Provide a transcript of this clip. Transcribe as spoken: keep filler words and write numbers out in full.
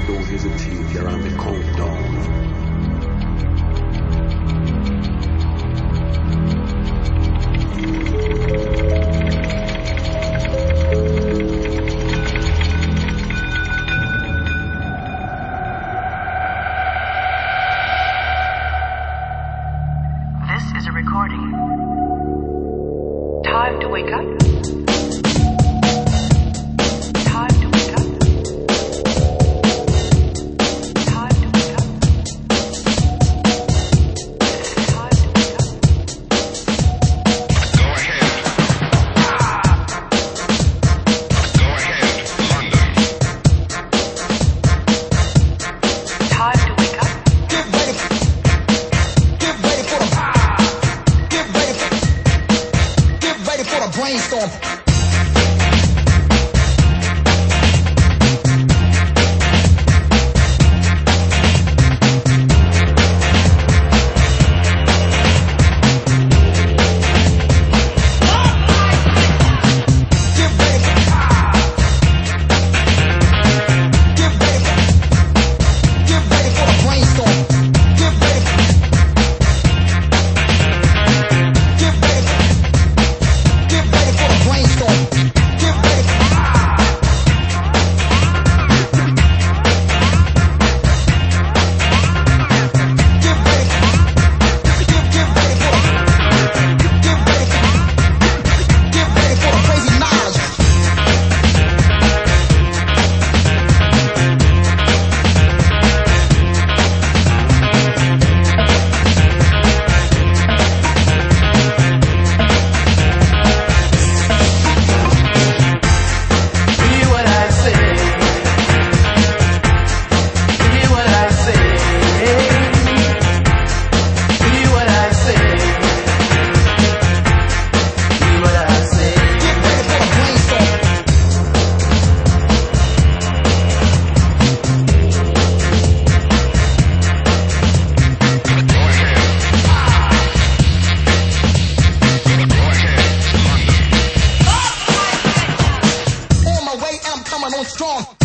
då hesiterar med countdown. This is a recording. Time to wake up. Time to wake up. Time to wake up. Time to wake up. Go ahead. Go ahead, London. Time to wake up. Get ready for, get ready for the, get ready for, get ready for the brainstorm. Get ready for, get ready for, get ready for the brainstorm. Get ready for, get ready for, get ready for the brainstorm. Get ready for, get ready for, get, get ready for, get ready for, get ready for the crazy knowledge. Hear what I say. Hear what I say. Hear what I say. Hear what I say. Get ready for the brainstorm. Go ahead. Go ahead, London. On my way, I'm coming on strong.